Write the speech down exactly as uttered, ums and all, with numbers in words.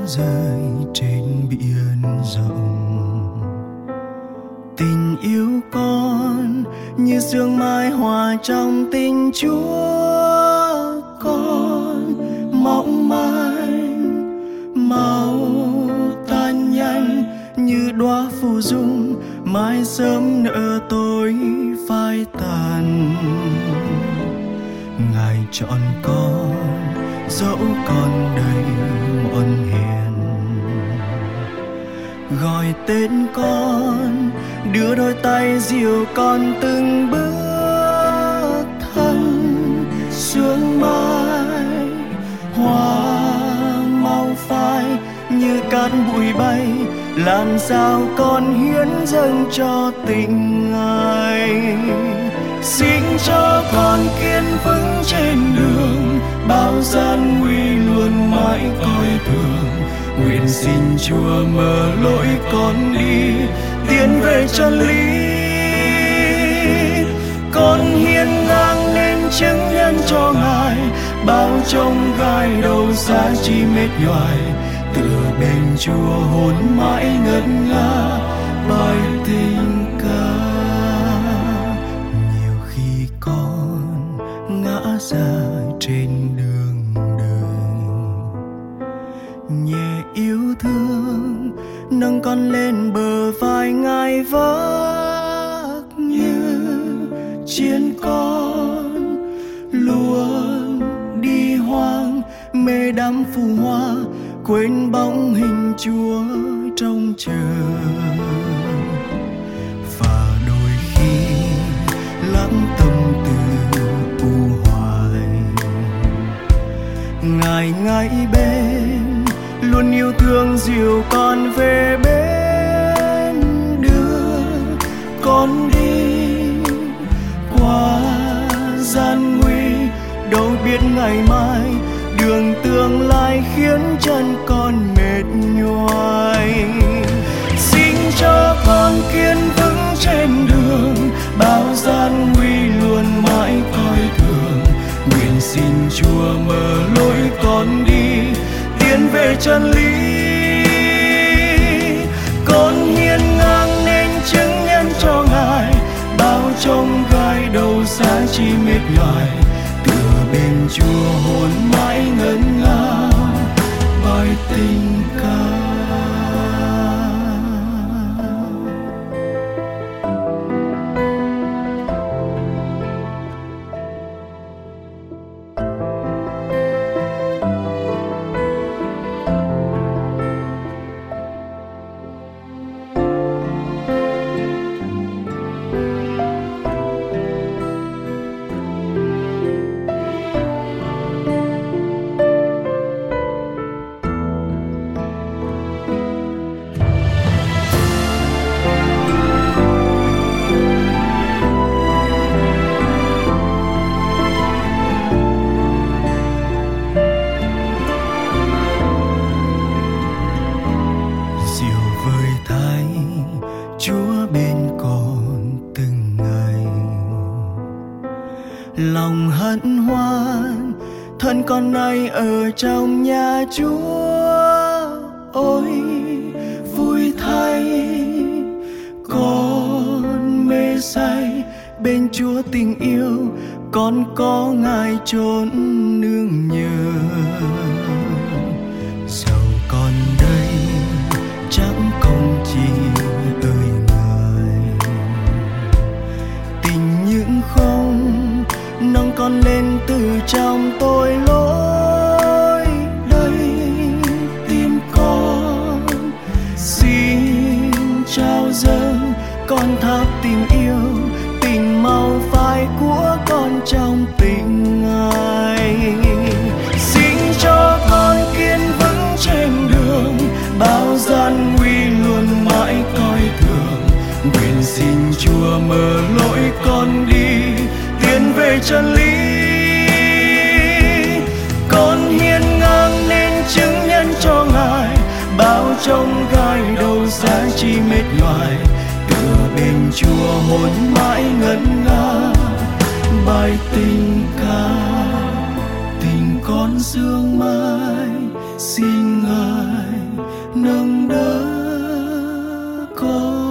rơi trên biển rộng. Tình yêu con như sương mai hòa trong tình Chúa, con mong manh màu tan nhanh như đóa phù dung, mai sớm nở tối phai tàn. Ngài chọn con dẫu con đầy mòn hèn, gọi tên con, đưa đôi tay dìu con từng bước thân sương mai. Hoa mau phai như cát bụi bay, làm sao con hiến dâng cho tình Ngài. Xin cho con kiên vững trên đường, bao gian nguy luôn mãi coi thường. Nguyện xin Chúa mở lối con đi, tiến về chân lý. Con hiên ngang nên chứng nhân cho Ngài, bao trông gai đầu xa chi mệt nhoài. Tựa bên Chúa hồn mãi ngất ngà bài tình ca. Nhiều khi con ngã ra trên đường đời, nhẹ yêu thương nâng con lên bờ vai Ngài vác như chiên con luôn đi hoang, mê đắm phù hoa quên bóng hình Chúa trong chờ. Và đôi khi lắng tâm tư u hoài, Ngài ngay bên luôn yêu thương dìu con về bên, đưa con đi qua gian nguy. Đâu biết ngày mai đường tương lai khiến chân con mệt nhoài. Xin cho con kiên vững trên đường, bao gian nguy luôn mãi coi thường. Nguyện xin Chúa mở lối con đi, tiến về chân lý. Con hiên ngang nên chứng nhân cho Ngài, bao trông gai đầu xa chi mệt nhoài. Tựa bên Chúa hồn mãi ngân nga bài tình ca. Lòng hân hoan thân con nay ở trong nhà Chúa, ôi vui thay. Con mê say bên Chúa tình yêu, con có Ngài chốn nương nhờ. Dẫu con đây chẳng công chi ơi Ngài, tình những không nâng con lên từ trong tội lỗi. Đây tim con xin trao dâng, con thắp tình yêu, tình màu phai của con trong tình Ngài. Xin cho con kiên vững trên đường, bao gian nguy luôn mãi coi thường. Nguyện xin Chúa mở lối con đi, tiến về chân lý. Con hiên ngang nên chứng nhân cho Ngài, bao trông gai đầu xa chi mệt nhoài. Tựa bên Chúa hồn mãi ngân nga bài tình ca. Tình con sương mai xin ngài nâng đỡ con.